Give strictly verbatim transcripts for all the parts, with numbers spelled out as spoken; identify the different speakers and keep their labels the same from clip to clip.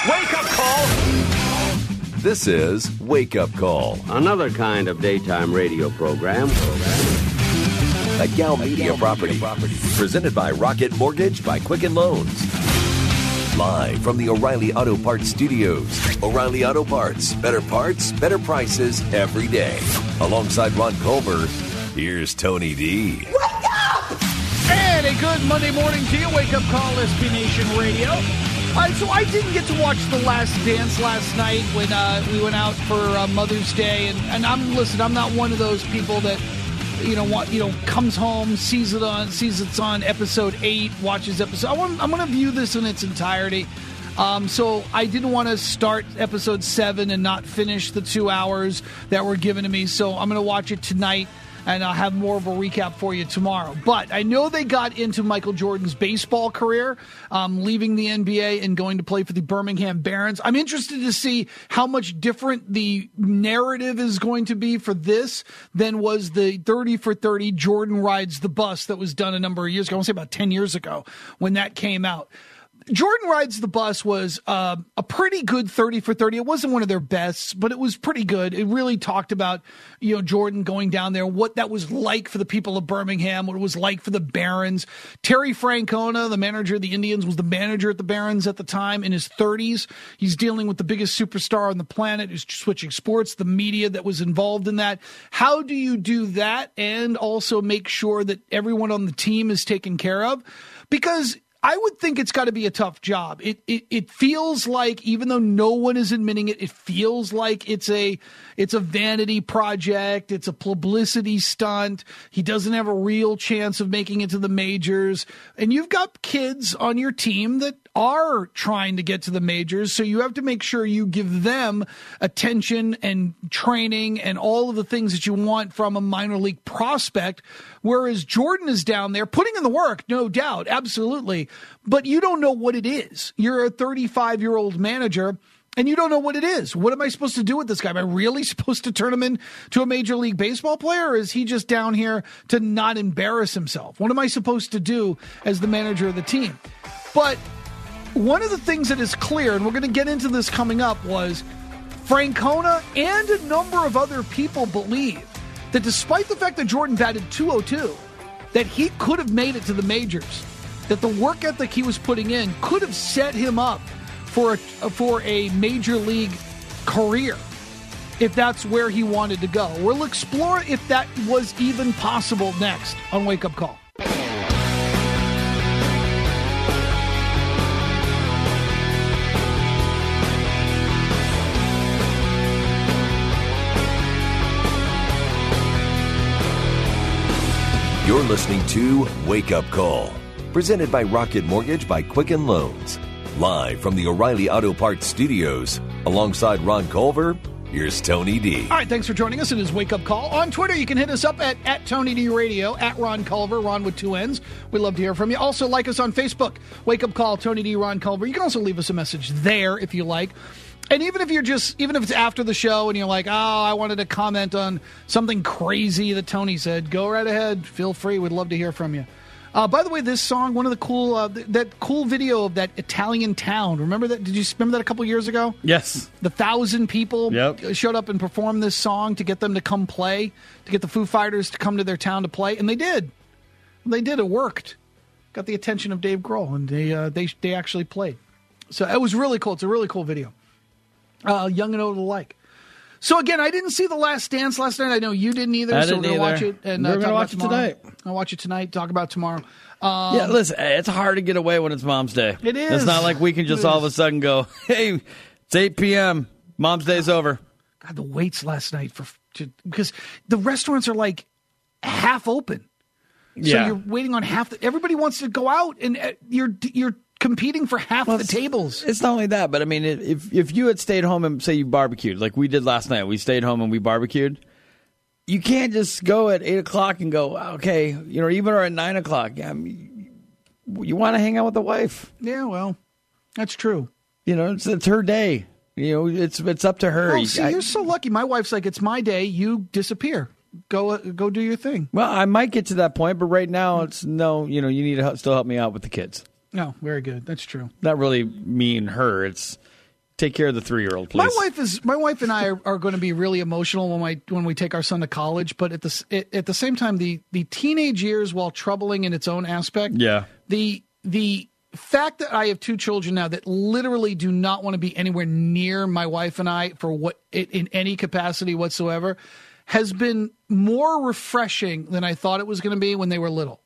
Speaker 1: Wake up call.
Speaker 2: This is Wake Up Call.
Speaker 3: Another kind of daytime radio program.
Speaker 2: A Gal Media property. Presented by Rocket Mortgage by Quicken Loans. Live from the O'Reilly Auto Parts Studios. O'Reilly Auto Parts. Better parts, better prices every day. Alongside Ron Culver, here's Tony D.
Speaker 4: Wake up! And a good Monday morning to you. Wake Up Call, S B Nation Radio. All right, so I didn't get to watch The Last Dance last night when uh, we went out for uh, Mother's Day. And, and I'm, listen, I'm not one of those people that, you know, want, you know, comes home, sees it on, sees it's on episode eight, watches episode. I want, I'm going to view this in its entirety. Um, so I didn't want to start episode seven and not finish the two hours that were given to me. So I'm going to watch it tonight, and I'll have more of a recap for you tomorrow. But I know they got into Michael Jordan's baseball career, um, leaving the N B A and going to play for the Birmingham Barons. I'm interested to see how much different the narrative is going to be for this than was the thirty for thirty Jordan Rides the Bus that was done a number of years ago. I want to say about ten years ago when that came out. Jordan Rides the Bus was uh, a pretty good thirty for thirty. It wasn't one of their best, but it was pretty good. It really talked about, you know, Jordan going down there, what that was like for the people of Birmingham, what it was like for the Barons. Terry Francona, the manager of the Indians, was the manager at the Barons at the time in his thirties. He's dealing with the biggest superstar on the planet who's switching sports, the media that was involved in that. How do you do that and also make sure that everyone on the team is taken care of? Because I would think it's got to be a tough job. It, it it feels like, even though no one is admitting it, it feels like it's a it's a vanity project. It's a publicity stunt. He doesn't have a real chance of making it to the majors. And you've got kids on your team that are trying to get to the majors, so you have to make sure you give them attention and training and all of the things that you want from a minor league prospect, whereas Jordan is down there putting in the work, no doubt, absolutely, but you don't know what it is. You're a thirty-five-year-old manager, and you don't know what it is. What am I supposed to do with this guy? Am I really supposed to turn him into a Major League Baseball player, or is he just down here to not embarrass himself? What am I supposed to do as the manager of the team? But one of the things that is clear, and we're going to get into this coming up, was Francona and a number of other people believe that despite the fact that Jordan batted two oh two, that he could have made it to the majors, that the work ethic he was putting in could have set him up for a, for a major league career if that's where he wanted to go. We'll explore if that was even possible next on Wake Up Call.
Speaker 2: You're listening to Wake Up Call, presented by Rocket Mortgage by Quicken Loans. Live from the O'Reilly Auto Parts Studios, alongside Ron Culver, here's Tony D.
Speaker 4: All right, thanks for joining us. It is Wake Up Call. On Twitter, you can hit us up at, at Tony D Radio, at Ron Culver, Ron with two N's. We'd love to hear from you. Also, like us on Facebook, Wake Up Call, Tony D, Ron Culver. You can also leave us a message there if you like. And even if you're just, even if it's after the show and you're like, oh, I wanted to comment on something crazy that Tony said, go right ahead. Feel free. We'd love to hear from you. Uh, by the way, this song, one of the cool, uh, th- that cool video of that Italian town. Remember that? Did you remember that a couple years ago?
Speaker 5: Yes.
Speaker 4: The thousand people
Speaker 5: yep.
Speaker 4: showed up and performed this song to get them to come play, to get the Foo Fighters to come to their town to play. And they did. They did. It worked. Got the attention of Dave Grohl, and they, uh, they, they actually played. So it was really cool. It's a really cool video. Uh, young and old alike. So again, I didn't see The Last Dance last night. I know you didn't either.
Speaker 5: I
Speaker 4: so
Speaker 5: didn't
Speaker 4: we're gonna
Speaker 5: either.
Speaker 4: watch it and
Speaker 5: we're
Speaker 4: uh,
Speaker 5: gonna
Speaker 4: talk
Speaker 5: watch
Speaker 4: about
Speaker 5: it
Speaker 4: tomorrow.
Speaker 5: tonight.
Speaker 4: I'll watch it tonight. Talk about it tomorrow. Um,
Speaker 5: yeah, listen, it's hard to get away when it's Mom's Day.
Speaker 4: It is.
Speaker 5: It's not like we can just all of a sudden go, "Hey, it's eight p.m. Mom's Day's over."
Speaker 4: God, the waits last night for to, because the restaurants are like half open. So
Speaker 5: yeah.
Speaker 4: you're waiting on half. The, everybody wants to go out, and uh, you're you're competing for half
Speaker 5: well,
Speaker 4: the tables.
Speaker 5: It's not only that, but I mean, if if you had stayed home and say you barbecued, like we did last night, we stayed home and we barbecued. You can't just go at eight o'clock and go, okay, you know, even or at nine o'clock. I mean, you want to hang out with the wife.
Speaker 4: Yeah, well, that's true.
Speaker 5: You know, it's, it's her day. You know, it's it's up to her.
Speaker 4: Oh, see, I, you're so lucky. My wife's like, it's my day. You disappear. Go uh, go do your thing.
Speaker 5: Well, I might get to that point, but right now it's no. You know, you need to help, still help me out with the kids.
Speaker 4: No, very good. That's true.
Speaker 5: Not really me and her. It's take care of the three-year-old, please.
Speaker 4: My wife is. My wife and I are, are going to be really emotional when my when we take our son to college. But at the at the same time, the the teenage years, while troubling in its own aspect,
Speaker 5: yeah.
Speaker 4: The the fact that I have two children now that literally do not want to be anywhere near my wife and I for what in any capacity whatsoever has been more refreshing than I thought it was going to be when they were little.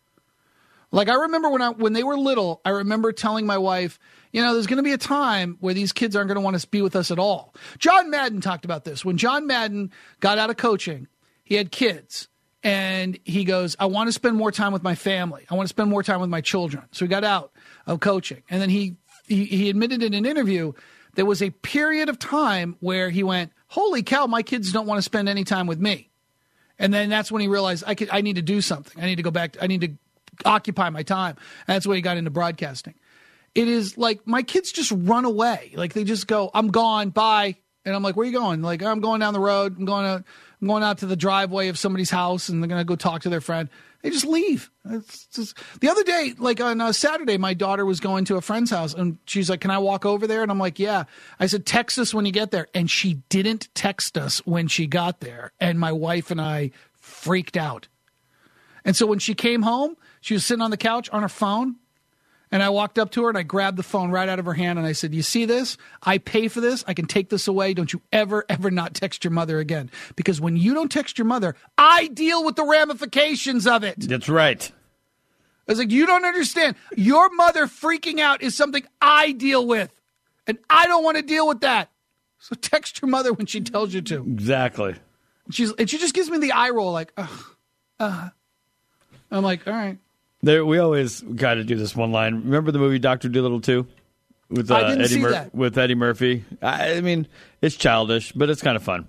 Speaker 4: Like I remember when I when they were little, I remember telling my wife, you know, there's going to be a time where these kids aren't going to want to be with us at all. John Madden talked about this. When John Madden got out of coaching, he had kids. And he goes, I want to spend more time with my family. I want to spend more time with my children. So he got out of coaching. And then he, he, he admitted in an interview there was a period of time where he went, holy cow, my kids don't want to spend any time with me. And then that's when he realized I could, I need to do something. I need to go back. I need to occupy my time. And that's when he got into broadcasting. It is like my kids just run away. Like they just go, I'm gone, bye. And I'm like, where are you going? Like, I'm going down the road. I'm going out, I'm going out to the driveway of somebody's house, and they're going to go talk to their friend. They just leave. It's just, the other day, like on a Saturday, my daughter was going to a friend's house, and she's like, can I walk over there? And I'm like, yeah. I said, text us when you get there. And she didn't text us when she got there. And my wife and I freaked out. And so when she came home, she was sitting on the couch on her phone. And I walked up to her and I grabbed the phone right out of her hand and I said, you see this? I pay for this. I can take this away. Don't you ever, ever not text your mother again. Because when you don't text your mother, I deal with the ramifications of it.
Speaker 5: That's right.
Speaker 4: I was like, you don't understand. Your mother freaking out is something I deal with. And I don't want to deal with that. So text your mother when she tells you to.
Speaker 5: Exactly.
Speaker 4: And, she's, and she just gives me the eye roll like, ugh. Uh. I'm like, all right.
Speaker 5: There, we always got to do this one line. Remember the movie Doctor Dolittle two with uh,
Speaker 4: I didn't
Speaker 5: Eddie
Speaker 4: see
Speaker 5: Mur-
Speaker 4: that.
Speaker 5: with Eddie Murphy? I, I mean, it's childish, but it's kind of fun.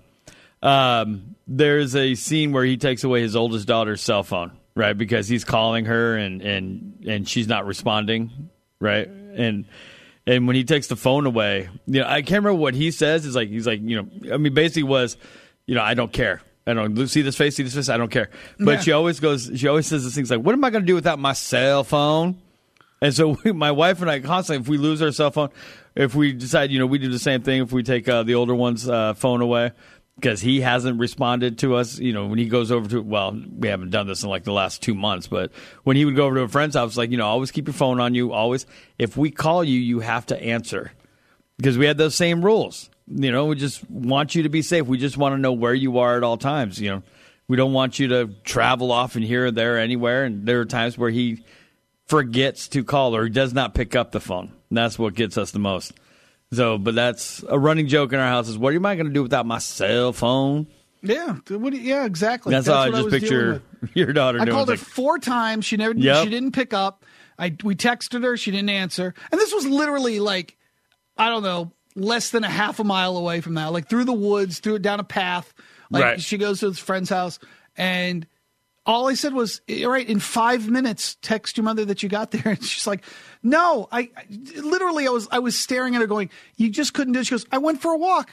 Speaker 5: Um, there's a scene where he takes away his oldest daughter's cell phone, right? Because he's calling her and and and she's not responding, right? And and when he takes the phone away, you know, I can't remember what he says. It's like he's like, you know, I mean, basically was, you know, I don't care. I don't see this face, see this face. I don't care. But yeah. she always goes. She always says this things like, "What am I going to do without my cell phone?" And so we, my wife and I constantly, if we lose our cell phone, if we decide, you know, we do the same thing. If we take uh, the older one's uh, phone away because he hasn't responded to us, you know, when he goes over to, well, we haven't done this in like the last two months, but when he would go over to a friend's house, like, you know, always keep your phone on you. Always, if we call you, you have to answer because we had those same rules. You know, we just want you to be safe. We just want to know where you are at all times. You know, we don't want you to travel off and here or there anywhere. And there are times where he forgets to call or he does not pick up the phone. And that's what gets us the most. So, but that's a running joke in our house is, what am I going to do without my cell phone?
Speaker 4: Yeah, what do you, yeah, exactly.
Speaker 5: That's,
Speaker 4: that's
Speaker 5: how I
Speaker 4: what
Speaker 5: just
Speaker 4: I was
Speaker 5: picture your daughter
Speaker 4: I
Speaker 5: doing.
Speaker 4: I called her
Speaker 5: like,
Speaker 4: four times. She never,
Speaker 5: yep.
Speaker 4: she didn't pick up. I we texted her. She didn't answer. And this was literally like, I don't know, less than a half a mile away from that, like through the woods, through down a path. Like
Speaker 5: right.
Speaker 4: She goes to his friend's house, and all I said was, "All right, in five minutes, text your mother that you got there." And she's like, "No, I, I literally, I was, I was staring at her, going, you just couldn't do it." She goes, "I went for a walk.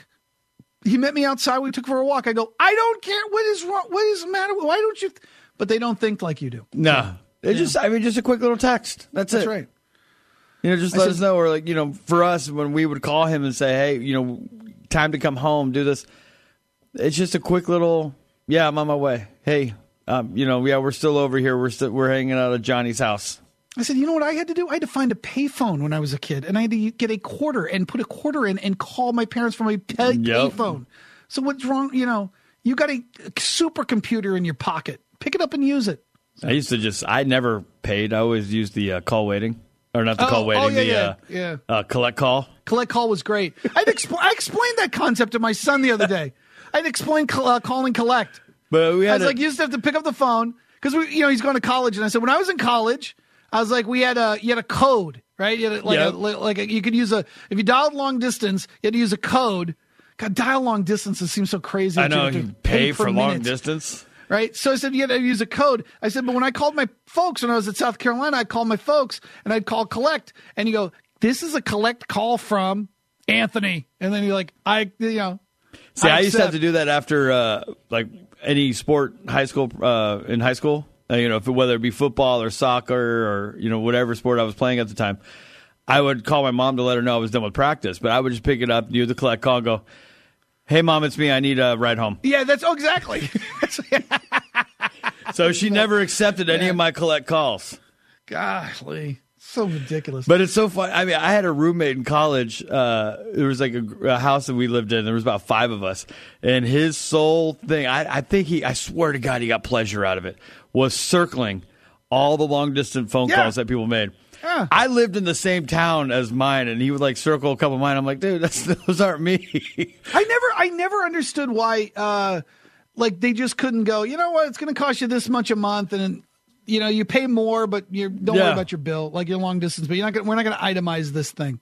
Speaker 4: He met me outside. We took for a walk." I go, "I don't care. What is wrong? What is the matter? Why don't you?" Th-? But they don't think like you do.
Speaker 5: No, so, it's yeah. just, I mean, just a quick little text. That's,
Speaker 4: That's
Speaker 5: it.
Speaker 4: right.
Speaker 5: You know, just
Speaker 4: I
Speaker 5: let
Speaker 4: said,
Speaker 5: us know. Or, like, you know, for us, when we would call him and say, hey, you know, time to come home, do this. It's just a quick little, yeah, I'm on my way. Hey, um, you know, yeah, we're still over here. We're still, we're hanging out at Johnny's house.
Speaker 4: I said, you know what I had to do? I had to find a payphone when I was a kid. And I had to get a quarter and put a quarter in and call my parents from a pay-
Speaker 5: yep.
Speaker 4: payphone. So what's wrong? You know, you got a supercomputer in your pocket. Pick it up and use it. So.
Speaker 5: I used to just, I never paid. I always used the uh, call waiting. Or not the
Speaker 4: oh,
Speaker 5: call waiting,
Speaker 4: oh, yeah,
Speaker 5: the
Speaker 4: yeah,
Speaker 5: uh,
Speaker 4: yeah.
Speaker 5: Uh, collect call.
Speaker 4: Collect call was great. I'd expl- I explained that concept to my son the other day. I'd explain call, uh, calling collect.
Speaker 5: But we had
Speaker 4: I was
Speaker 5: a-
Speaker 4: like, you used to have to pick up the phone because we, you know, he's going to college, and I said, when I was in college, I was like, we had a, you had a code, right? You had a, like,
Speaker 5: yep.
Speaker 4: a, like a, you could use a, if you dialed long distance, you had to use a code. God, dial long distances seems so crazy.
Speaker 5: I know,
Speaker 4: you,
Speaker 5: you pay, pay for long
Speaker 4: minute.
Speaker 5: distance.
Speaker 4: Right? So I said, you had to use a code. I said, but when I called my folks when I was at South Carolina, I'd call my folks and I'd call collect. And you go, this is a collect call from Anthony. And then you're like, I, you know.
Speaker 5: See, I,
Speaker 4: I
Speaker 5: used to have to do that after, uh, like, any sport high school, uh, in high school. Uh, you know, if, whether it be football or soccer or, you know, whatever sport I was playing at the time. I would call my mom to let her know I was done with practice, but I would just pick it up, do the collect call, and go, "Hey, Mom, it's me. I need a ride home."
Speaker 4: Yeah, that's oh, exactly.
Speaker 5: So she never accepted any
Speaker 4: Yeah.
Speaker 5: of my collect calls.
Speaker 4: Golly, so ridiculous.
Speaker 5: But it's so fun. I mean, I had a roommate in college. Uh, there was like a, a house that we lived in. There was about five of us. And his sole thing, I, I think he, I swear to God, he got pleasure out of it, was circling all the long-distance phone
Speaker 4: Yeah.
Speaker 5: calls that people made.
Speaker 4: Yeah.
Speaker 5: I lived in the same town as mine, and he would like circle a couple of mine. I'm like, dude, that's, those aren't me.
Speaker 4: I never, I never understood why, uh, like they just couldn't go. You know what? It's going to cost you this much a month, and you know you pay more, but you don't
Speaker 5: Yeah.
Speaker 4: worry about your bill, like your long distance. But you're not going. We're not going to itemize this thing.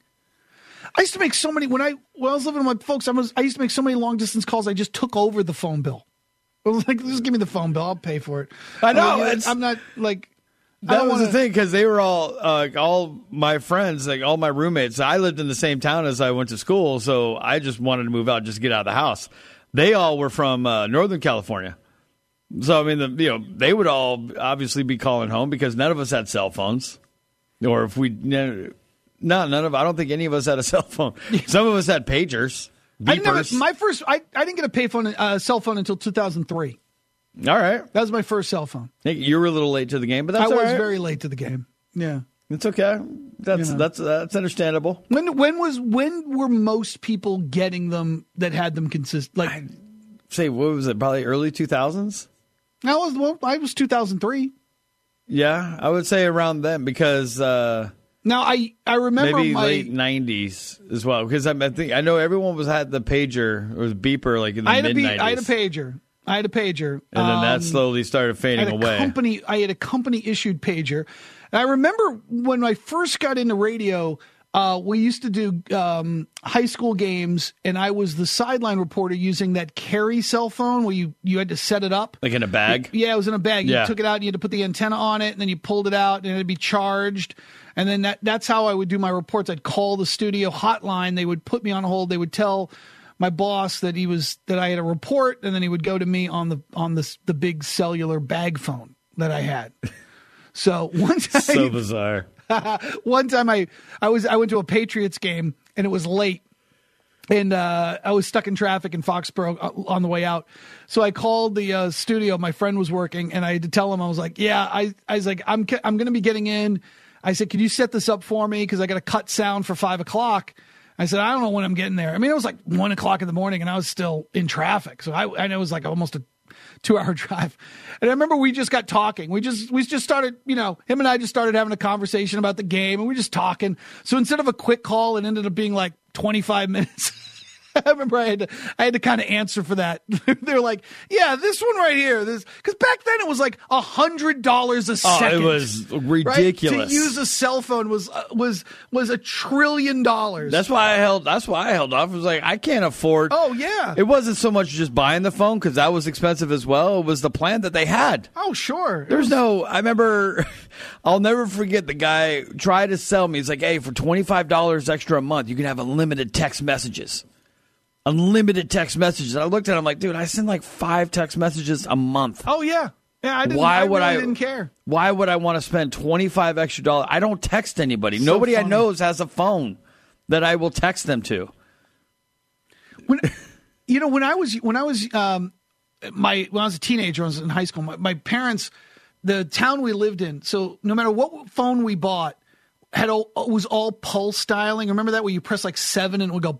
Speaker 4: I used to make so many when I when I was living with my folks. I was I used to make so many long distance calls. I just took over the phone bill. I was like, just give me the phone bill. I'll pay for it.
Speaker 5: I know,
Speaker 4: I mean,
Speaker 5: it's-
Speaker 4: I'm not like. I
Speaker 5: That
Speaker 4: don't
Speaker 5: was
Speaker 4: wanna,
Speaker 5: the thing, because they were all, uh, all my friends, like all my roommates. I lived in the same town as I went to school, so I just wanted to move out, just get out of the house. They all were from uh, Northern California. So, I mean, the, you know, they would all obviously be calling home because none of us had cell phones. Or if we, no, none of, I don't think any of us had a cell phone. Some of us had pagers,
Speaker 4: I never.
Speaker 5: beepers.
Speaker 4: My first. I, I didn't get a payphone, uh, cell phone until two thousand three.
Speaker 5: All right.
Speaker 4: That was my first cell phone.
Speaker 5: Hey, you were a little late to the game, but that's
Speaker 4: I
Speaker 5: all
Speaker 4: was
Speaker 5: right.
Speaker 4: very late to the game. Yeah.
Speaker 5: It's okay. That's,
Speaker 4: You know.
Speaker 5: that's, that's understandable.
Speaker 4: When when was when were most people getting them that had them consist like?
Speaker 5: Say, what was it? Probably early two thousands?
Speaker 4: I was well, I was two thousand three.
Speaker 5: Yeah, I would say around then because uh,
Speaker 4: Now I I remember
Speaker 5: maybe
Speaker 4: my
Speaker 5: late nineties as well. Because I, I think I know everyone was had the pager, it was beeper, like in the
Speaker 4: I had a
Speaker 5: mid
Speaker 4: pe-
Speaker 5: nineties.
Speaker 4: I had a pager. I had a pager,
Speaker 5: and then that
Speaker 4: Um,
Speaker 5: slowly started
Speaker 4: I
Speaker 5: fading
Speaker 4: had a
Speaker 5: away.
Speaker 4: company. I had a company issued pager. And I remember when I first got into radio. Uh, we used to do um, high school games, and I was the sideline reporter using that carry cell phone where you, you had to set it up.
Speaker 5: Like in a bag?
Speaker 4: Yeah, it was in a bag. You
Speaker 5: Yeah.
Speaker 4: took it out, and you had to put the antenna on it, and then you pulled it out, and it'd be charged. And then that, that's how I would do my reports. I'd call the studio hotline. They would put me on hold. They would tell my boss that he was that I had a report, and then he would go to me on the on the the big cellular bag phone that I had. So one time,
Speaker 5: So bizarre.
Speaker 4: one time I, I was I went to a Patriots game and it was late, and uh, I was stuck in traffic in Foxborough on the way out. So I called the uh, studio. My friend was working, and I had to tell him, I was like, "Yeah, I, I was like, I'm I'm going to be getting in." I said, "Could you set this up for me? Because I got to cut sound for five o'clock." I said, "I don't know when I'm getting there." I mean, it was like one o'clock in the morning, and I was still in traffic. So I, I know it was like almost a two-hour drive. And I remember we just got talking. We just we just started, you know, him and I just started having a conversation about the game, and we were just talking. So instead of a quick call, it ended up being like twenty-five minutes. I remember I had to I had to kind of answer for that. They're like, "Yeah, this one right here." This because back then it was like a hundred dollars a
Speaker 5: Oh,
Speaker 4: second.
Speaker 5: it was
Speaker 4: right?
Speaker 5: ridiculous.
Speaker 4: To use a cell phone was uh, was was a trillion dollars.
Speaker 5: That's why I held. That's why I held off. I was like, I can't afford.
Speaker 4: Oh yeah.
Speaker 5: It wasn't so much just buying the phone because that was expensive as well. It was the plan that they had.
Speaker 4: oh sure.
Speaker 5: There's no. I remember. I'll never forget the guy tried to sell me. He's like, "Hey, for twenty-five dollars extra a month, you can have unlimited text messages." Unlimited text messages. I looked at him like, dude, I send like five text messages a month.
Speaker 4: Oh yeah. Yeah, I didn't.
Speaker 5: Why
Speaker 4: I
Speaker 5: would
Speaker 4: really
Speaker 5: I?
Speaker 4: didn't care.
Speaker 5: Why would I want to spend twenty-five extra dollars? I don't text anybody. Nobody I
Speaker 4: funny.
Speaker 5: knows has a phone that I will text them to.
Speaker 4: When you know, when I was when I was um, my when I was a teenager, I was in high school. My, my parents, the town we lived in, so no matter what phone we bought, had all, was all pulse dialing. Remember that where you press like seven and it would go.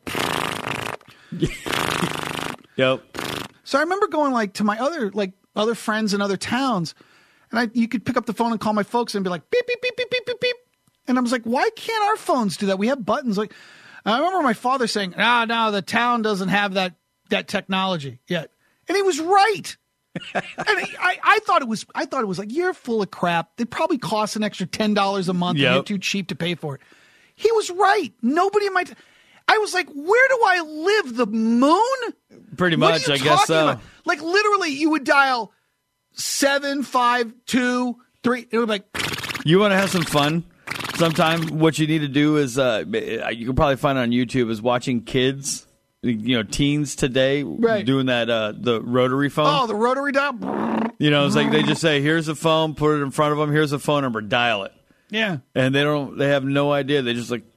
Speaker 5: Yep.
Speaker 4: So I remember going like to my other like other friends in other towns, and I you could pick up the phone and call my folks and be like beep beep beep beep beep beep beep, and I was like, why can't our phones do that? We have buttons. Like I remember my father saying, "Ah, no, the town doesn't have that that technology yet," and he was right. And I, I thought it was I thought it was like, you're full of crap. They probably cost an extra ten dollars a month,
Speaker 5: Yep.
Speaker 4: and you're too cheap to pay for it. He was right. Nobody in my t- I was like, where do I live? The moon?
Speaker 5: Pretty
Speaker 4: What
Speaker 5: much,
Speaker 4: are
Speaker 5: I
Speaker 4: you
Speaker 5: guess
Speaker 4: talking
Speaker 5: so.
Speaker 4: about? Like literally, you would dial seven five two three. It would be like,
Speaker 5: You want to have some fun sometime? What you need to do is, uh, you can probably find it on YouTube, is watching kids, you know, teens today
Speaker 4: Right.
Speaker 5: doing that, uh, the rotary phone.
Speaker 4: oh, the rotary dial.
Speaker 5: You know, it's like they just say, here's a phone, put it in front of them, here's a phone number, dial it.
Speaker 4: Yeah,
Speaker 5: And they don't, they have no idea. They just like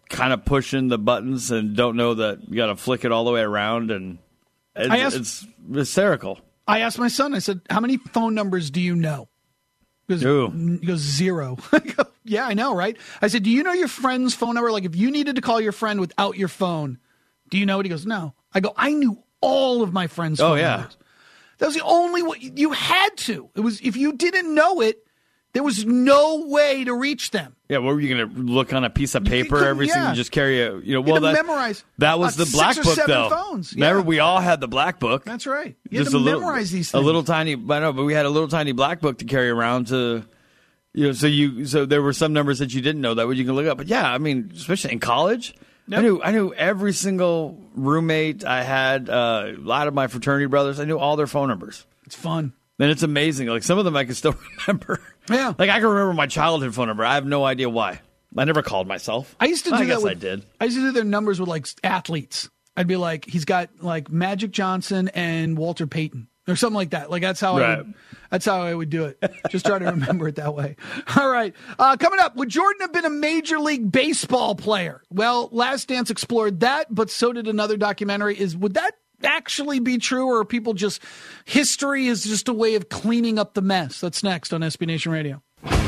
Speaker 5: kind of pushing the buttons and don't know that you got to flick it all the way around, and it's,
Speaker 4: I asked,
Speaker 5: it's hysterical.
Speaker 4: I asked my son, I said, how many phone numbers do you know? He goes,
Speaker 5: Ooh.
Speaker 4: he goes zero. I go, yeah, I know, right? I said, do you know your friend's phone number? Like, if you needed to call your friend without your phone, do you know it? He goes, no. I go, I knew all of my friends' phone
Speaker 5: oh, yeah.
Speaker 4: numbers. That was the only way. You had to. It was, if you didn't know it, there was no way to reach them.
Speaker 5: Yeah, what were you going to look on a piece of paper
Speaker 4: you
Speaker 5: every
Speaker 4: yeah.
Speaker 5: single? Just carry a, you know,
Speaker 4: You
Speaker 5: well,
Speaker 4: had to
Speaker 5: that,
Speaker 4: memorize
Speaker 5: that was
Speaker 4: uh,
Speaker 5: the black
Speaker 4: six or
Speaker 5: book,
Speaker 4: seven
Speaker 5: though.
Speaker 4: phones.
Speaker 5: Remember,
Speaker 4: Yeah.
Speaker 5: we all had the black book.
Speaker 4: That's right. You
Speaker 5: Just
Speaker 4: had to
Speaker 5: a little,
Speaker 4: memorize these things.
Speaker 5: A little tiny, I know, but we had a little tiny black book to carry around to, you know, so you, so there were some numbers that you didn't know that you can look up. But yeah, I mean, especially in college, yep. I knew, I knew every single roommate I had, uh, a lot of my fraternity brothers. I knew all their phone numbers.
Speaker 4: It's fun.
Speaker 5: And it's amazing. Like, some of them I can still remember.
Speaker 4: Yeah.
Speaker 5: Like, I can remember my childhood phone number. I have no idea why. I never called myself.
Speaker 4: I used to do
Speaker 5: I
Speaker 4: that
Speaker 5: guess
Speaker 4: with,
Speaker 5: I did.
Speaker 4: I used to do their numbers with, like, athletes. I'd be like, he's got, like, Magic Johnson and Walter Payton or something like that. Like, that's how,
Speaker 5: right.
Speaker 4: I, would, that's how I would do it. Just try to remember it that way. All right. Uh, coming up, would Jordan have been a Major League Baseball player? Well, Last Dance explored that, but so did another documentary. Is Would that actually be true, or are people just, history is just a way of cleaning up the mess? That's next on S B Nation Radio.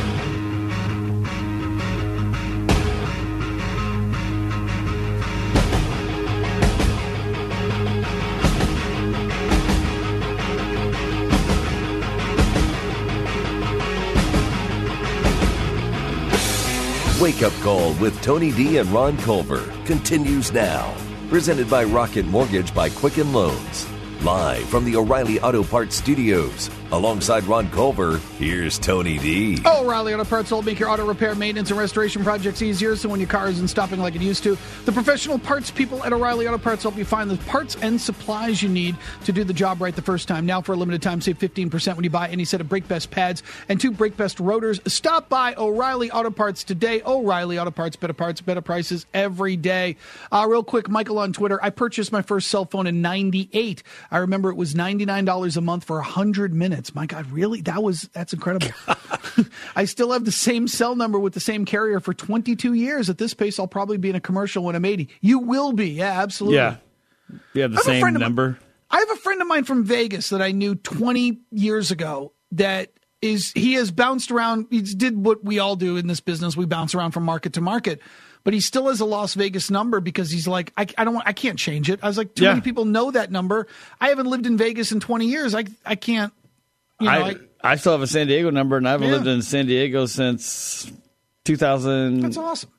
Speaker 2: Wake Up Call with Tony D and Ron Culver continues now. Presented by Rocket Mortgage by Quicken Loans. Live from the O'Reilly Auto Parts Studios. Alongside Ron Culver, here's Tony D.
Speaker 4: Oh, O'Reilly Auto Parts will make your auto repair, maintenance, and restoration projects easier, so when your car isn't stopping like it used to, the professional parts people at O'Reilly Auto Parts help you find the parts and supplies you need to do the job right the first time. Now, for a limited time, save fifteen percent when you buy any set of Brake Best pads and two Brake Best rotors. Stop by O'Reilly Auto Parts today. O'Reilly Auto Parts, better parts, better prices every day. Uh, real quick, Michael on Twitter, I purchased my first cell phone in ninety-eight. I remember it was ninety-nine dollars a month for one hundred minutes. My God, really? That was, that's incredible. I still have the same cell number with the same carrier for twenty-two years. At this pace, I'll probably be in a commercial when I'm eighty. You will be. Yeah, absolutely.
Speaker 5: Yeah. You have the same
Speaker 4: have
Speaker 5: number.
Speaker 4: Mine, I have a friend of mine from Vegas that I knew twenty years ago that is, he has bounced around. He did what we all do in this business. We bounce around from market to market. But he still has a Las Vegas number because he's like, I, I don't want, I can't change it. I was like, too
Speaker 5: yeah.
Speaker 4: many people know that number. I haven't lived in Vegas in twenty years. I I can't. You know,
Speaker 5: I,
Speaker 4: I,
Speaker 5: I still have a San Diego number, and I haven't
Speaker 4: yeah.
Speaker 5: lived in San Diego since two thousand ten,
Speaker 4: that's awesome.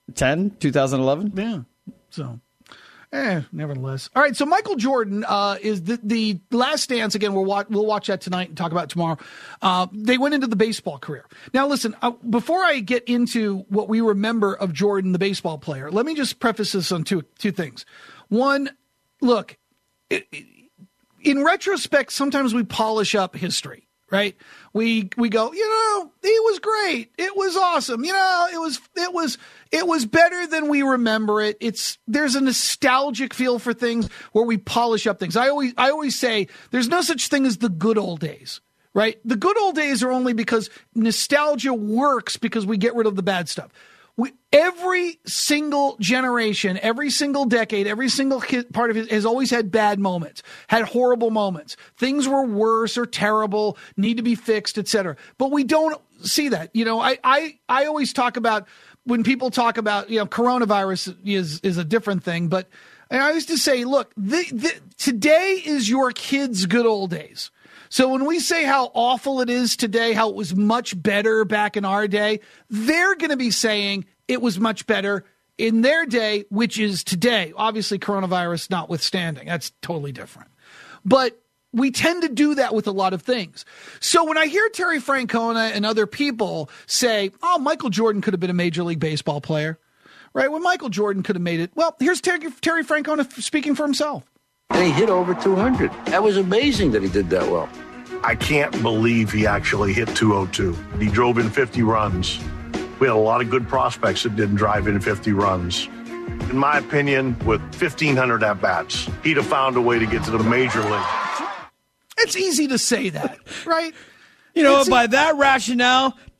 Speaker 5: twenty eleven.
Speaker 4: Yeah. So, eh, nevertheless. All right. So Michael Jordan uh, is the, the Last Dance. Again, we'll watch, we'll watch that tonight and talk about it tomorrow. Uh, they went into the baseball career. Now, listen, uh, before I get into what we remember of Jordan, the baseball player, let me just preface this on two, two things. One, look, it, it, in retrospect, sometimes we polish up history, right? We we go, you know, it was great. It was awesome. You know, it was it was it was better than we remember it. It's there's a nostalgic feel for things where we polish up things. I always I always say there's no such thing as the good old days, right? The good old days are only because nostalgia works because we get rid of the bad stuff. We, every single generation, every single decade, every single part of it has always had bad moments, had horrible moments. Things were worse or terrible, need to be fixed, et cetera. But we don't see that. You know, I, I, I always talk about when people talk about, you know, coronavirus is, is a different thing. But I used to say, look, the, the, today is your kids' good old days. So when we say how awful it is today, how it was much better back in our day, they're going to be saying it was much better in their day, which is today. Obviously, coronavirus notwithstanding. That's totally different. But we tend to do that with a lot of things. So when I hear Terry Francona and other people say, oh, Michael Jordan could have been a Major League Baseball player, right? Well, Michael Jordan could have made it. Well, here's Terry, Terry Francona speaking for himself.
Speaker 1: And he hit over two hundred. That was amazing that he did that well.
Speaker 6: I can't believe he actually hit two oh two. He drove in fifty runs. We had a lot of good prospects that didn't drive in fifty runs. In my opinion, with fifteen hundred at-bats, he'd have found a way to get to the major league.
Speaker 4: It's easy to say that, right?
Speaker 5: You know,
Speaker 4: it's
Speaker 5: by
Speaker 4: e-
Speaker 5: that rationale,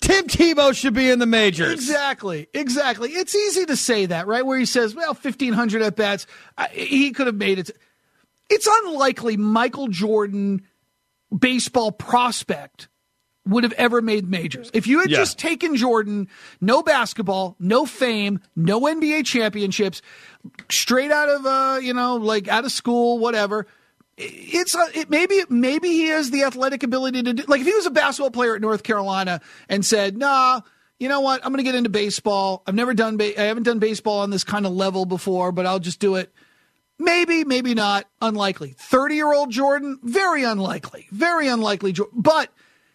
Speaker 5: Tim Tebow should be in the majors.
Speaker 4: Exactly, exactly. It's easy to say that, right? Where he says, well, fifteen hundred at-bats, uh, he could have made it. It's unlikely Michael Jordan, baseball prospect, would have ever made majors. If you had
Speaker 5: Yeah.
Speaker 4: just taken Jordan, no basketball, no fame, no N B A championships, straight out of, uh, you know, like out of school, whatever, it's uh, it, maybe maybe he has the athletic ability to do, like if he was a basketball player at North Carolina and said, nah, you know what, I'm going to get into baseball. I've never done, ba- I haven't done baseball on this kind of level before, but I'll just do it. Maybe, maybe not. Unlikely. thirty-year-old Jordan, very unlikely. Very unlikely. But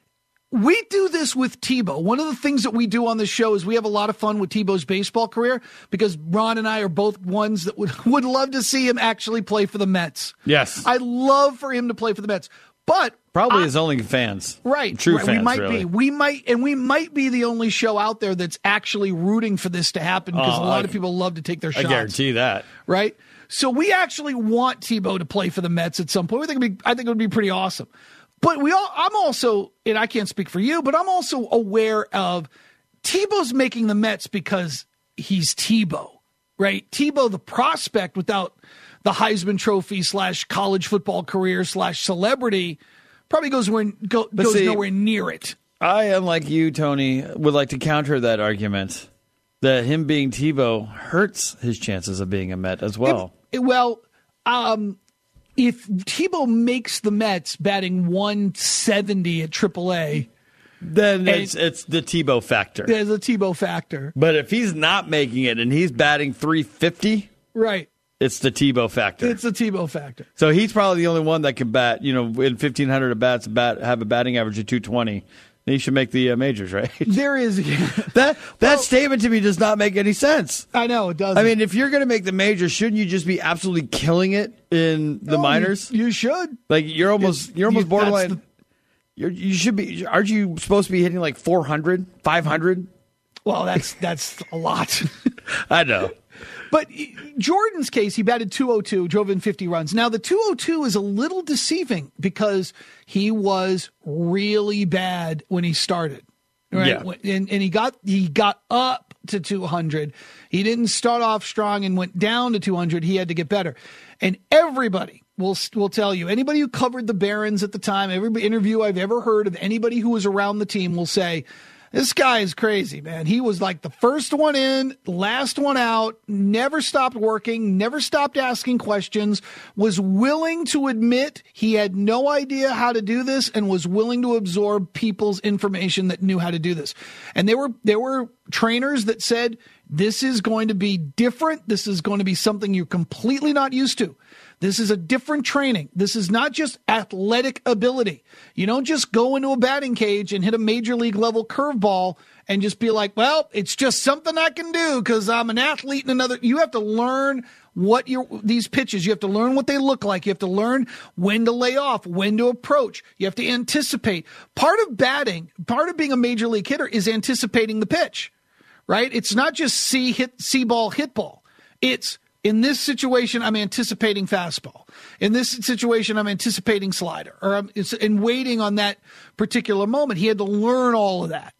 Speaker 4: we do this with Tebow. One of the things that we do on this show is we have a lot of fun with Tebow's baseball career because Ron and I are both ones that would, would love to see him actually play for the Mets.
Speaker 5: Yes.
Speaker 4: I'd love for him to play for the Mets. But
Speaker 5: Probably
Speaker 4: I,
Speaker 5: his only fans.
Speaker 4: Right.
Speaker 5: True
Speaker 4: right,
Speaker 5: fans,
Speaker 4: we might
Speaker 5: really.
Speaker 4: be. We might, and we might be the only show out there that's actually rooting for this to happen because
Speaker 5: Oh,
Speaker 4: a lot
Speaker 5: I-
Speaker 4: of people love to take their
Speaker 5: I
Speaker 4: shots.
Speaker 5: guarantee that.
Speaker 4: Right? So we actually want Tebow to play for the Mets at some point. We think it'd be, I think it would be pretty awesome. But we all, I'm also, and I can't speak for you, but I'm also aware of Tebow's making the Mets because he's Tebow, right? Tebow, the prospect without the Heisman Trophy slash college football career slash celebrity, probably goes, where, go, goes
Speaker 5: see,
Speaker 4: nowhere near it.
Speaker 5: I, unlike you, Tony, would like to counter that argument that him being Tebow hurts his chances of being a Met as well.
Speaker 4: It, it, well, um, if Tebow makes the Mets batting one seventy at triple A,
Speaker 5: then it's, it's the Tebow factor.
Speaker 4: there's a Tebow factor.
Speaker 5: But if he's not making it and he's batting three fifty,
Speaker 4: Right.
Speaker 5: it's the Tebow factor.
Speaker 4: It's a Tebow factor.
Speaker 5: So he's probably the only one that can bat, you know, in fifteen hundred at bats, bat, have a batting average of two twenty. He should make the uh, majors, right?
Speaker 4: There is.
Speaker 5: that that
Speaker 4: Well-
Speaker 5: statement to me does not make any sense.
Speaker 4: I know, it does.
Speaker 5: I mean, if you're going to make the majors, shouldn't you just be absolutely killing it in the minors?
Speaker 4: You, you should.
Speaker 5: Like you're almost
Speaker 4: It's-
Speaker 5: you're almost
Speaker 4: you-
Speaker 5: borderline.
Speaker 4: that's
Speaker 5: You're, you should be. Aren't you supposed to be hitting like four hundred, five hundred?
Speaker 4: Well, that's that's a lot.
Speaker 5: I know.
Speaker 4: But Jordan's case, he batted two oh two, drove in fifty runs. Now, the two oh two is a little deceiving because he was really bad when he started. Right?
Speaker 5: Yeah.
Speaker 4: And, and he got he got up to two hundred. He didn't start off strong and went down to two hundred. He had to get better. And everybody will will tell you, anybody who covered the Barons at the time, every interview I've ever heard of anybody who was around the team will say, this guy is crazy, man. He was like the first one in, last one out, never stopped working, never stopped asking questions, was willing to admit he had no idea how to do this and was willing to absorb people's information that knew how to do this. And there were there were trainers that said, this is going to be different. This is going to be something you're completely not used to. This is a different training. This is not just athletic ability. You don't just go into a batting cage and hit a major league level curveball and just be like, well, it's just something I can do because I'm an athlete and another. You have to learn what your these pitches. You have to learn what they look like. You have to learn when to lay off, when to approach. You have to anticipate. Part of batting, part of being a major league hitter is anticipating the pitch, right? It's not just see hit, see ball, hit ball. It's, in this situation, I'm anticipating fastball. In this situation, I'm anticipating slider, or I'm it's, and waiting on that particular moment. He had to learn all of that.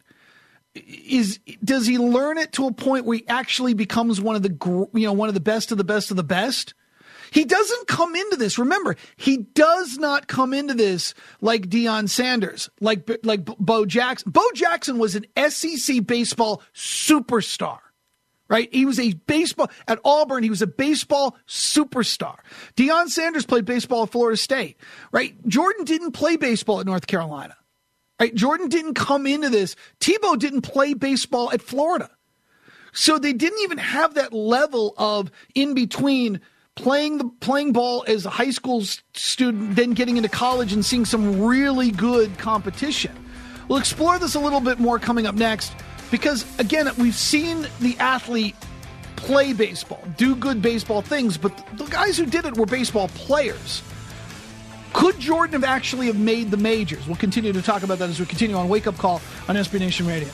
Speaker 4: Is does he learn it to a point where he actually becomes one of the you know one of the best of the best of the best? He doesn't come into this. Remember, he does not come into this like Deion Sanders, like like Bo Jackson. Bo Jackson was an S E C baseball superstar. Right? He was a baseball at Auburn. He was a baseball superstar. Deion Sanders played baseball at Florida State. Right? Jordan didn't play baseball at North Carolina. Right? Jordan didn't come into this. Tebow didn't play baseball at Florida. So they didn't even have that level of in between playing the playing ball as a high school student, then getting into college and seeing some really good competition. We'll explore this a little bit more coming up next. Because, again, we've seen the athlete play baseball, do good baseball things, but the guys who did it were baseball players. Could Jordan have actually have made the majors? We'll continue to talk about that as we continue on Wake Up Call on S B Nation Radio.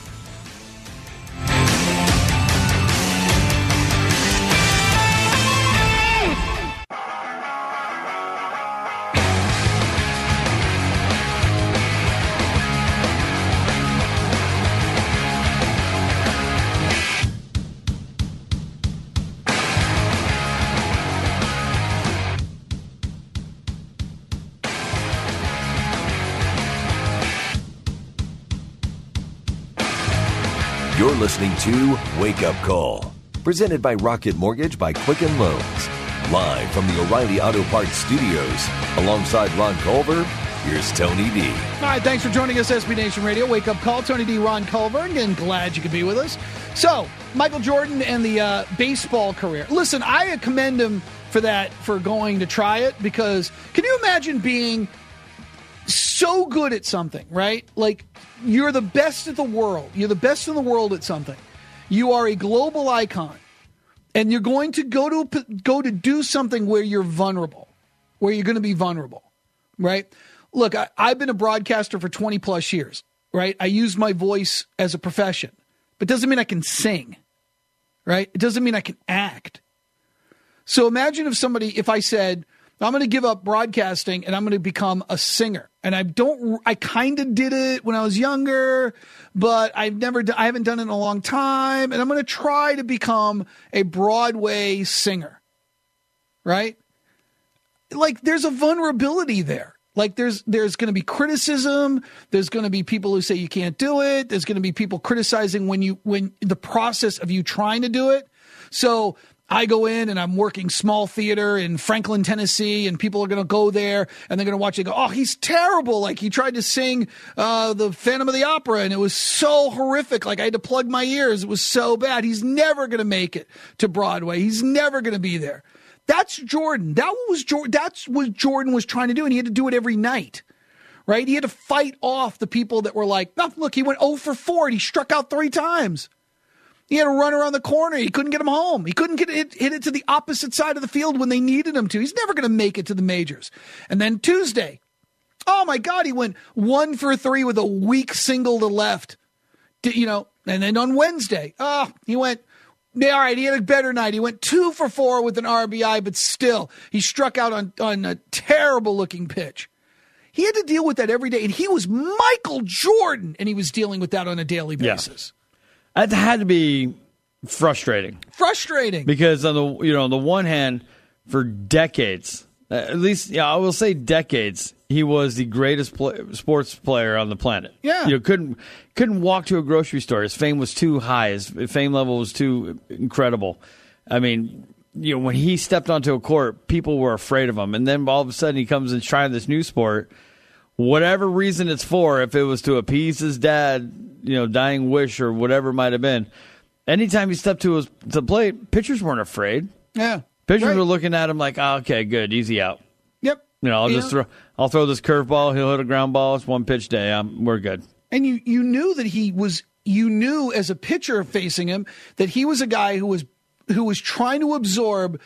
Speaker 2: You're listening to Wake Up Call, presented by Rocket Mortgage by Quicken Loans. Live from the O'Reilly Auto Parts Studios, alongside Ron Culver, here's Tony D.
Speaker 4: All right, thanks for joining us, S B Nation Radio. Wake Up Call, Tony D, Ron Culver. Again, glad you could be with us. So, Michael Jordan and the uh, baseball career. Listen, I commend him for that, for going to try it, because can you imagine being so good at something, right? Like, you're the best in the world. You're the best in the world at something. You are a global icon, and you're going to go to go to do something where you're vulnerable, where you're going to be vulnerable, right? Look, I, I've been a broadcaster for twenty plus years, right? I use my voice as a profession, but it doesn't mean I can sing, right? It doesn't mean I can act. So imagine if somebody, if I said, I'm going to give up broadcasting and I'm going to become a singer. And I don't, I kind of did it when I was younger, but I've never, I haven't done it in a long time. And I'm going to try to become a Broadway singer, right? Like, there's a vulnerability there. Like, there's, there's going to be criticism. There's going to be people who say you can't do it. There's going to be people criticizing when you, when the process of you trying to do it. So I go in and I'm working small theater in Franklin, Tennessee, and people are going to go there and they're going to watch it and go, oh, he's terrible. Like, he tried to sing uh, the Phantom of the Opera and it was so horrific. Like, I had to plug my ears. It was so bad. He's never going to make it to Broadway. He's never going to be there. That's Jordan. That was Jordan. That's what Jordan was trying to do, and he had to do it every night, right? He had to fight off the people that were like, oh, look, he went oh for four and he struck out three times. He had to run around the corner. He couldn't get him home. He couldn't get it, hit it to the opposite side of the field when they needed him to. He's never going to make it to the majors. And then Tuesday, oh my God, he went one for three with a weak single to left. You know, and then on Wednesday, oh, he went, yeah, all right, he had a better night. He went two for four with an R B I, but still, he struck out on, on a terrible-looking pitch. He had to deal with that every day, and he was Michael Jordan, and he was dealing with that on a daily basis.
Speaker 5: Yeah. That had to be frustrating.
Speaker 4: Frustrating.
Speaker 5: Because on the you know on the one hand, for decades, at least yeah, I will say decades, he was the greatest play, sports player on the planet.
Speaker 4: Yeah,
Speaker 5: you know, couldn't couldn't walk to a grocery store. His fame was too high. His fame level was too incredible. I mean, you know, when he stepped onto a court, people were afraid of him. And then all of a sudden, he comes and trying this new sport. Whatever reason it's for, if it was to appease his dad, you know, dying wish or whatever it might have been, anytime he stepped to his to the plate, pitchers weren't afraid.
Speaker 4: Yeah,
Speaker 5: pitchers
Speaker 4: right.
Speaker 5: were looking at him like, oh, okay, good, easy out.
Speaker 4: Yep.
Speaker 5: You know, I'll
Speaker 4: yeah.
Speaker 5: just throw, I'll throw this curveball. He'll hit a ground ball. It's one pitch day. I'm, we're good.
Speaker 4: And you you knew that he was. You knew as a pitcher facing him that he was a guy who was who was trying to absorb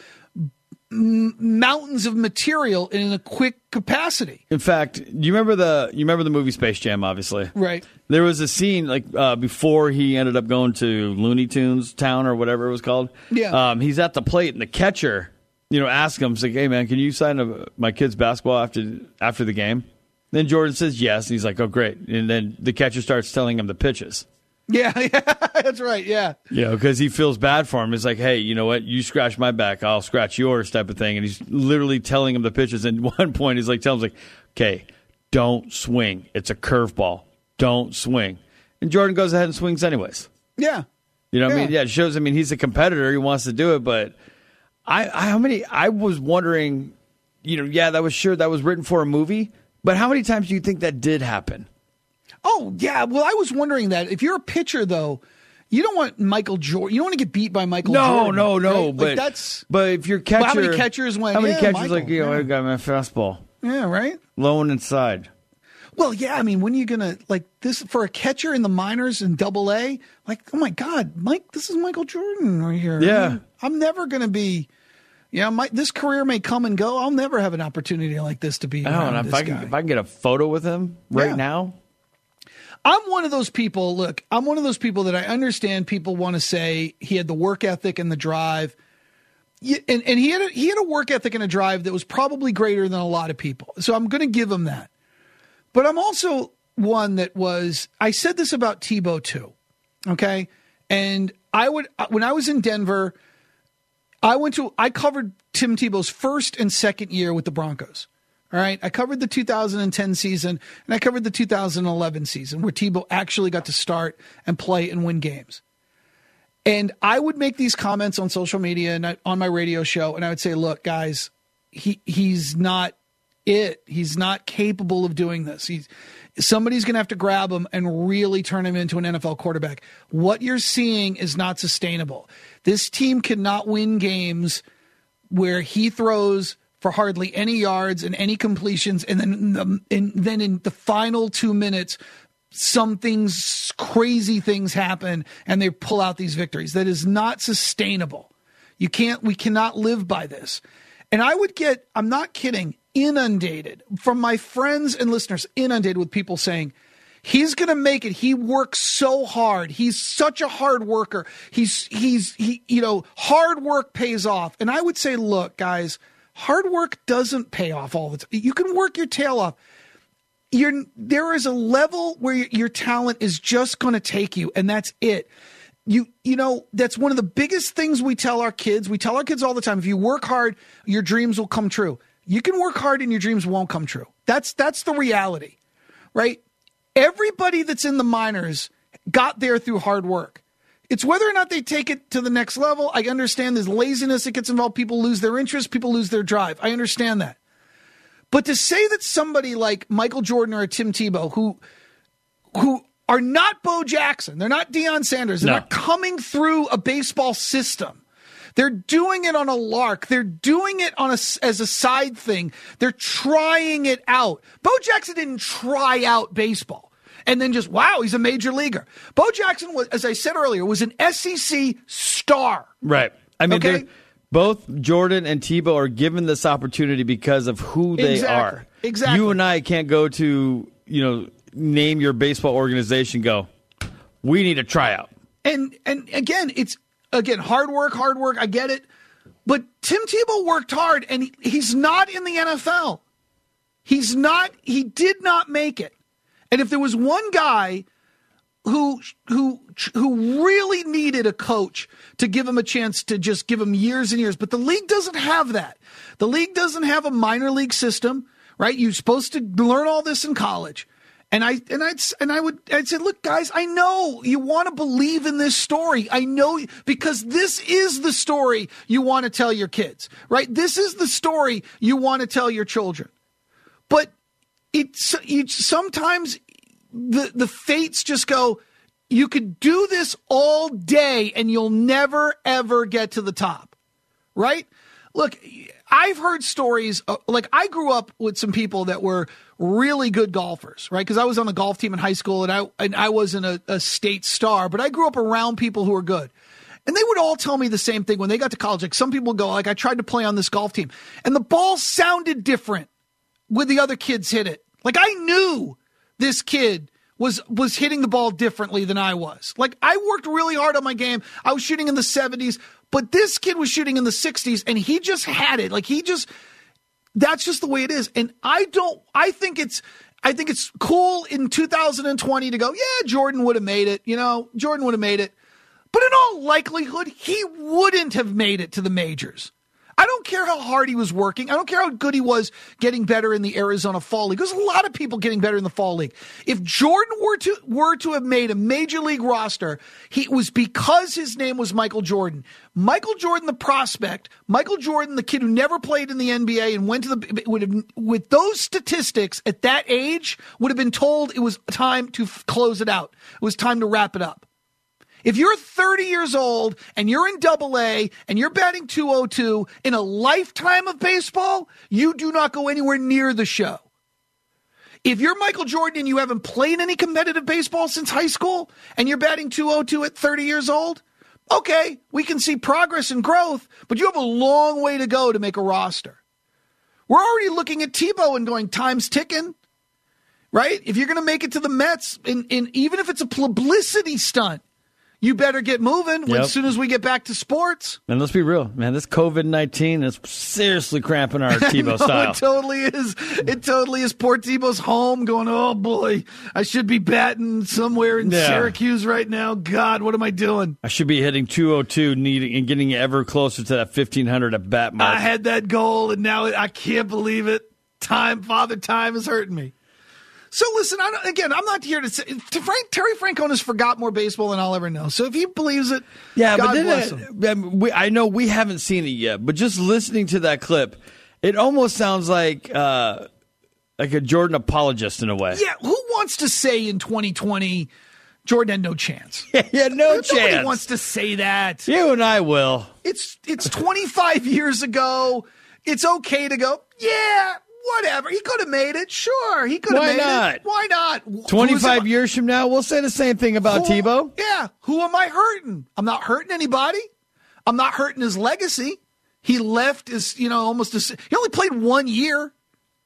Speaker 4: mountains of material in a quick capacity.
Speaker 5: In fact, do you remember the you remember the movie Space Jam? Obviously,
Speaker 4: right.
Speaker 5: There was a scene like uh, before he ended up going to Looney Tunes Town or whatever it was called.
Speaker 4: Yeah,
Speaker 5: um, he's at the plate and the catcher, you know, asks him, "He's like, hey man, can you sign a, my kid's basketball after after the game?" Then Jordan says yes, and he's like, "Oh great!" And then the catcher starts telling him the pitches.
Speaker 4: Yeah, yeah, that's right. Yeah,
Speaker 5: yeah, because he feels bad for him. He's like, "Hey, you know what? You scratch my back, I'll scratch yours," type of thing. And he's literally telling him the pitches. And at one point, he's like, telling him, like, "Okay, don't swing. It's a curveball. Don't swing." And Jordan goes ahead and swings anyways.
Speaker 4: Yeah,
Speaker 5: you know, what
Speaker 4: yeah.
Speaker 5: I mean, yeah, it shows. I mean, he's a competitor. He wants to do it, but I, I, how many? I was wondering, you know, yeah, that was sure that was written for a movie, but how many times do you think that did happen?
Speaker 4: Oh, yeah. Well, I was wondering that. If you're a pitcher, though, you don't want Michael Jordan. You don't want to get beat by Michael
Speaker 5: no,
Speaker 4: Jordan.
Speaker 5: No, no, no.
Speaker 4: Right?
Speaker 5: But
Speaker 4: like that's.
Speaker 5: But if you're catcher,
Speaker 4: well, how many catchers went?
Speaker 5: How many
Speaker 4: yeah,
Speaker 5: catchers
Speaker 4: Michael,
Speaker 5: like, you know,
Speaker 4: yeah.
Speaker 5: I got my fastball.
Speaker 4: Yeah, right.
Speaker 5: Low and inside.
Speaker 4: Well, yeah. I mean, when are you gonna like this for a catcher in the minors in Double A? Like, oh my God, Mike, this is Michael Jordan right here.
Speaker 5: Yeah,
Speaker 4: I mean, I'm never gonna be. Yeah, my, this career may come and go. I'll never have an opportunity like this to be.
Speaker 5: Oh, and if I can, if I can get a photo with him right
Speaker 4: yeah.
Speaker 5: now.
Speaker 4: I'm one of those people, look, I'm one of those people that I understand people want to say he had the work ethic and the drive. And, and he had a, he had a work ethic and a drive that was probably greater than a lot of people. So I'm going to give him that. But I'm also one that was, I said this about Tebow too, okay? And I would, when I was in Denver, I went to, I covered Tim Tebow's first and second year with the Broncos. All right. I covered the two thousand ten season and I covered the two thousand eleven season where Tebow actually got to start and play and win games. And I would make these comments on social media and on my radio show. And I would say, look, guys, he he's not it. He's not capable of doing this. He's somebody's going to have to grab him and really turn him into an N F L quarterback. What you're seeing is not sustainable. This team cannot win games where he throws for hardly any yards and any completions, and then um, and then in the final two minutes, some things, crazy things happen, and they pull out these victories. That is not sustainable. You can't, we cannot live by this. And I would get, I'm not kidding, inundated from my friends and listeners, inundated with people saying, he's going to make it. He works so hard. He's such a hard worker. He's, he's, he, you know, hard work pays off. And I would say, look, guys, hard work doesn't pay off all the time. You can work your tail off. You're, there is a level where your, your talent is just going to take you, and that's it. You you know, that's one of the biggest things we tell our kids. We tell our kids all the time, if you work hard, your dreams will come true. You can work hard and your dreams won't come true. That's that's the reality, right? Everybody that's in the minors got there through hard work. It's whether or not they take it to the next level. I understand there's laziness that gets involved. People lose their interest. People lose their drive. I understand that. But to say that somebody like Michael Jordan or Tim Tebow, who who are not Bo Jackson, they're not Deion Sanders, they're
Speaker 5: no.
Speaker 4: not coming through a baseball system. They're doing it on a lark. They're doing it on a, as a side thing. They're trying it out. Bo Jackson didn't try out baseball and then just, wow, he's a major leaguer. Bo Jackson, was, as I said earlier, was an S E C star.
Speaker 5: Right. I mean,
Speaker 4: okay?
Speaker 5: Both Jordan and Tebow are given this opportunity because of who they
Speaker 4: exactly.
Speaker 5: are.
Speaker 4: Exactly.
Speaker 5: You and I can't go to, you know, name your baseball organization, go, we need a tryout.
Speaker 4: And and again, it's, again, hard work, hard work, I get it. But Tim Tebow worked hard, and he, he's not in the N F L. He's not, he did not make it. And if there was one guy who who who really needed a coach to give him a chance to just give him years and years. But the league doesn't have that. The league doesn't have a minor league system, right? You're supposed to learn all this in college. And I and I'd and I would I'd say, look, guys, I know you want to believe in this story. I know, because this is the story you want to tell your kids, right? This is the story you want to tell your children. But it's you sometimes the the fates just go, you could do this all day and you'll never, ever get to the top, right? Look, I've heard stories, uh, like I grew up with some people that were really good golfers, right? Because I was on the golf team in high school and I and I wasn't a, a state star, but I grew up around people who were good. And they would all tell me the same thing when they got to college. Like some people would go, like, I tried to play on this golf team and the ball sounded different when the other kids hit it. Like I knew this kid was was hitting the ball differently than I was. Like I worked really hard on my game. I was shooting in the seventies, but this kid was shooting in the sixties and he just had it. Like he just, that's just the way it is. And I don't, I think it's, I think it's cool in two thousand twenty to go, yeah, Jordan would have made it. You know, Jordan would have made it. But in all likelihood, he wouldn't have made it to the majors. I don't care how hard he was working. I don't care how good he was getting better in the Arizona Fall League. There's a lot of people getting better in the Fall League. If Jordan were to were to have made a major league roster, he it was because his name was Michael Jordan. Michael Jordan, the prospect, Michael Jordan, the kid who never played in the N B A and went to the would have, with those statistics at that age, would have been told it was time to f- close it out. It was time to wrap it up. If you're thirty years old and you're in double A and you're batting two oh two in a lifetime of baseball, you do not go anywhere near the show. If you're Michael Jordan and you haven't played any competitive baseball since high school and you're batting two oh two at thirty years old, okay, we can see progress and growth, but you have a long way to go to make a roster. We're already looking at Tebow and going, time's ticking, right? If you're going to make it to the Mets, in, in, even if it's a publicity stunt, you better get moving
Speaker 5: yep.
Speaker 4: as soon as we get back to sports.
Speaker 5: And let's be real, man. This covid nineteen is seriously cramping our Tebow
Speaker 4: no,
Speaker 5: style.
Speaker 4: It totally is. It totally is. Poor Tebow's home going, oh, boy, I should be batting somewhere in yeah. Syracuse right now. God, what am I doing?
Speaker 5: I should be hitting two oh two needing, and getting ever closer to that fifteen hundred at bat mark.
Speaker 4: I had that goal, and now I can't believe it. time, Father Time is hurting me. So listen, I don't, again, I'm not here to say to Frank, Terry Francona's forgot more baseball than I'll ever know. So if he believes it,
Speaker 5: yeah,
Speaker 4: God
Speaker 5: but then
Speaker 4: bless
Speaker 5: it,
Speaker 4: him.
Speaker 5: I, mean, we, I know we haven't seen it yet, but just listening to that clip, it almost sounds like uh, like a Jordan apologist in a way.
Speaker 4: Yeah, who wants to say in twenty twenty Jordan had no chance?
Speaker 5: Yeah, yeah no
Speaker 4: Nobody
Speaker 5: chance.
Speaker 4: Nobody wants to say that.
Speaker 5: You and I will.
Speaker 4: It's it's twenty-five years ago. It's okay to go, yeah, whatever. He could have made it. Sure, he could have
Speaker 5: Why
Speaker 4: made
Speaker 5: not?
Speaker 4: it. Why not?
Speaker 5: twenty-five years from now, we'll say the same thing about
Speaker 4: who,
Speaker 5: Tebow.
Speaker 4: Yeah. Who am I hurting? I'm not hurting anybody. I'm not hurting his legacy. He left his, you know, almost, a, he only played one year.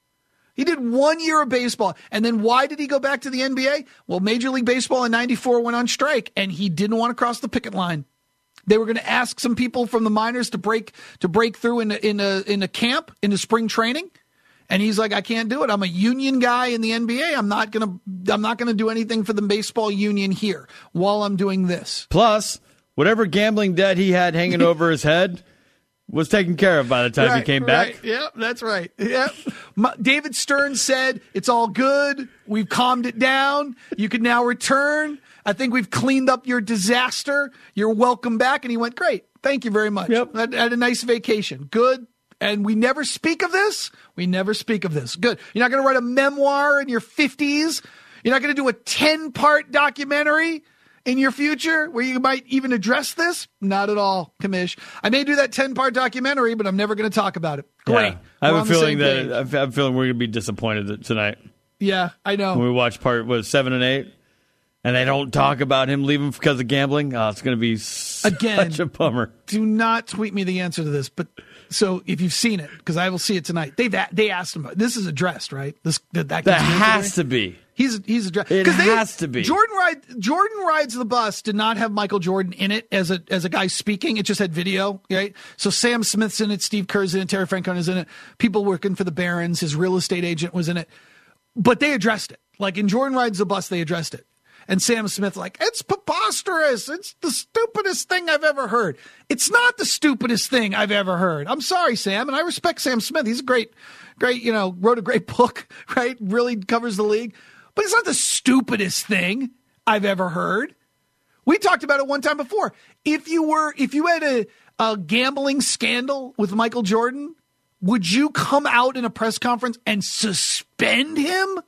Speaker 4: He did one year of baseball. And then why did he go back to the N B A? Well, Major League Baseball in ninety-four went on strike, and he didn't want to cross the picket line. They were going to ask some people from the minors to break to break through in a, in a in a camp, in a spring training, and he's like, I can't do it. I'm a union guy in the N B A. I'm not gonna I'm not gonna do anything for the baseball union here while I'm doing this.
Speaker 5: Plus, whatever gambling debt he had hanging over his head was taken care of by the time
Speaker 4: right,
Speaker 5: he came
Speaker 4: right.
Speaker 5: back.
Speaker 4: Yep, that's right. Yep. My, David Stern said it's all good. We've calmed it down. You can now return. I think we've cleaned up your disaster. You're welcome back. And he went, great. Thank you very much.
Speaker 5: Yep.
Speaker 4: I had, had a nice vacation. Good. And we never speak of this. We never speak of this. Good. You're not going to write a memoir in your fifties. You're not going to do a ten-part documentary in your future where you might even address this? Not at all, Kamish. I may do that ten-part documentary, but I'm never going to talk about it. Great.
Speaker 5: Yeah. I have
Speaker 4: We're
Speaker 5: a
Speaker 4: on the
Speaker 5: feeling
Speaker 4: same
Speaker 5: that
Speaker 4: page.
Speaker 5: I have a feeling we're going to be disappointed tonight
Speaker 4: Yeah, I know.
Speaker 5: when we watch part was seven and eight. And they don't talk about him leaving because of gambling. Oh, it's going to be
Speaker 4: Again,
Speaker 5: such a bummer.
Speaker 4: Do not tweet me the answer to this, but so if you've seen it, because I will see it tonight. They've they asked him. This is addressed, right? This that that,
Speaker 5: That has to be.
Speaker 4: He's he's addressed.
Speaker 5: It
Speaker 4: they,
Speaker 5: has to be.
Speaker 4: Jordan ride Jordan rides the bus did not have Michael Jordan in it as a as a guy speaking. It just had video, right? So Sam Smith's in it, Steve Kerr's in it, Terry Francona's in it. People working for the Barons, his real estate agent was in it, but they addressed it. Like in Jordan rides the bus, they addressed it. And Sam Smith, like, it's preposterous. It's the stupidest thing I've ever heard. It's not the stupidest thing I've ever heard. I'm sorry, Sam. And I respect Sam Smith. He's a great, great, you know, wrote a great book, right? Really covers the league. But it's not the stupidest thing I've ever heard. We talked about it one time before. If you were, if you had a, a gambling scandal with Michael Jordan, would you come out in a press conference and suspend him?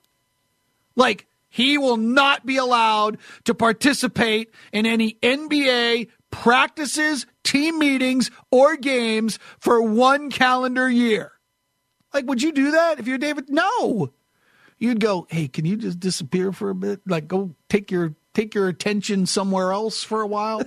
Speaker 4: Like, he will not be allowed to participate in any N B A practices, team meetings, or games for one calendar year. Like, would you do that if you're David? No. You'd go, hey, can you just disappear for a bit? Like, go take your take your attention somewhere else for a while.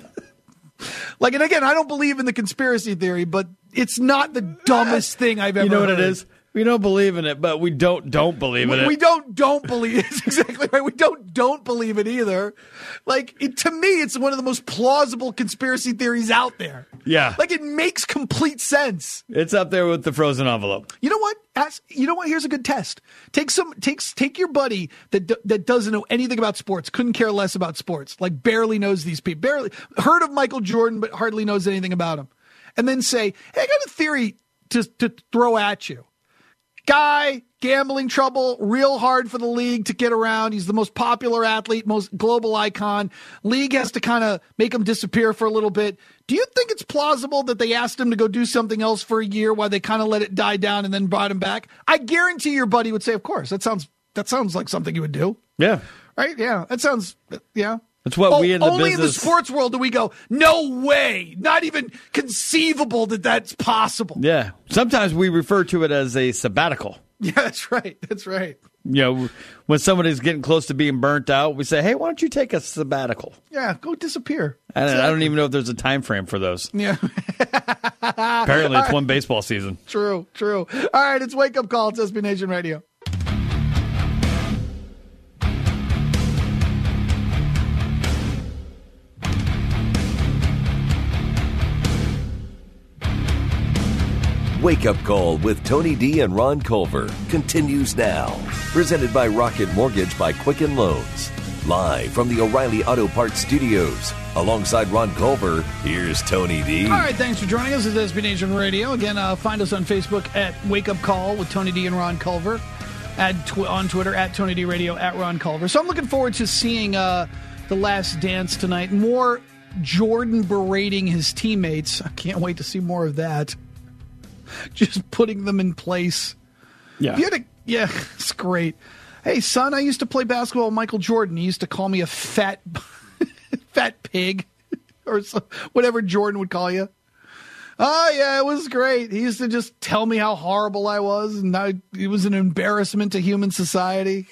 Speaker 4: Like, and again, I don't believe in the conspiracy theory, but it's not the dumbest thing I've ever heard.
Speaker 5: You know what it is? We don't believe in it, but we don't don't believe in
Speaker 4: we,
Speaker 5: it.
Speaker 4: We don't don't believe it. It's exactly right. We don't don't believe it either. Like, it, to me, it's one of the most plausible conspiracy theories out there.
Speaker 5: Yeah.
Speaker 4: Like, it makes complete sense.
Speaker 5: It's up there with the frozen envelope.
Speaker 4: You know what? Ask, you know what? Here's a good test. Take some takes take your buddy that d- that doesn't know anything about sports, couldn't care less about sports, like barely knows these people, barely heard of Michael Jordan, but hardly knows anything about him, and then say, "Hey, I got a theory to to throw at you." Guy, gambling trouble, real hard for the league to get around. He's the most popular athlete, most global icon. League has to kind of make him disappear for a little bit. Do you think it's plausible that they asked him to go do something else for a year while they kind of let it die down and then brought him back? I guarantee your buddy would say, of course, that sounds that sounds like something you would do.
Speaker 5: Yeah.
Speaker 4: Right? Yeah. That sounds, yeah.
Speaker 5: That's what
Speaker 4: oh,
Speaker 5: we in the
Speaker 4: only
Speaker 5: business...
Speaker 4: in the sports world do we go, no way, not even conceivable that that's possible.
Speaker 5: Yeah. Sometimes we refer to it as a sabbatical.
Speaker 4: Yeah, that's right. That's right.
Speaker 5: You know, when somebody's getting close to being burnt out, we say, hey, why don't you take a sabbatical?
Speaker 4: Yeah, go disappear.
Speaker 5: And
Speaker 4: Exactly.
Speaker 5: I don't even know if there's a time frame for those.
Speaker 4: Yeah.
Speaker 5: Apparently, it's one baseball season.
Speaker 4: True, true. All right, it's Wake Up Call. It's S B Nation Radio.
Speaker 2: Wake Up Call with Tony D and Ron Culver continues now. Presented by Rocket Mortgage by Quicken Loans. Live from the O'Reilly Auto Parts Studios. Alongside Ron Culver, here's Tony D.
Speaker 4: All right, thanks for joining us at S B Nation Radio. Again, uh, find us on Facebook at Wake Up Call with Tony D and Ron Culver. At tw- on Twitter at Tony D Radio, at Ron Culver. So I'm looking forward to seeing uh, The Last Dance tonight. More Jordan berating his teammates. I can't wait to see more of that. Just putting them in place.
Speaker 5: Yeah.
Speaker 4: You had a, yeah, it's great. Hey, son, I used to play basketball with Michael Jordan. He used to call me a fat, fat pig, or so, whatever Jordan would call you. Oh, yeah, it was great. He used to just tell me how horrible I was, and I, it was an embarrassment to human society.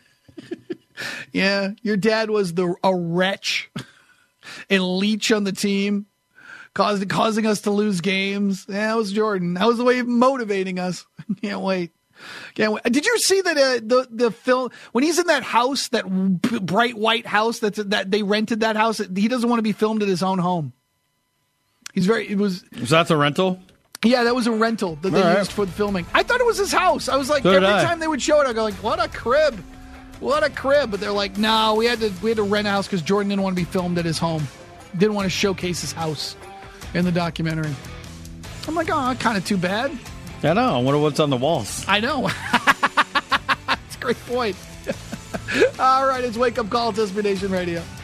Speaker 4: Yeah, your dad was the a wretch, a leech on the team, caused, causing us to lose games. Yeah, that was Jordan. That was the way of motivating us. Can't wait. Can't wait. Did you see that uh, the the film when he's in that house, that b- bright white house that's that they rented that house? He doesn't want to be filmed at his own home. He's very. It was.
Speaker 5: Was that the rental?
Speaker 4: Yeah, that was a rental that they
Speaker 5: All right.
Speaker 4: used for the filming. I thought it was his house. I was like,
Speaker 5: So
Speaker 4: every
Speaker 5: did I.
Speaker 4: time they would show it, I go like, what a crib, what a crib. But they're like, no, we had to we had to rent a house because Jordan didn't want to be filmed at his home. Didn't want to showcase his house in the documentary. I'm like, oh, kind of too bad.
Speaker 5: I know. I wonder what's on the walls.
Speaker 4: I know. That's a great point. All right, it's Wake Up Call. It's S B Nation Radio.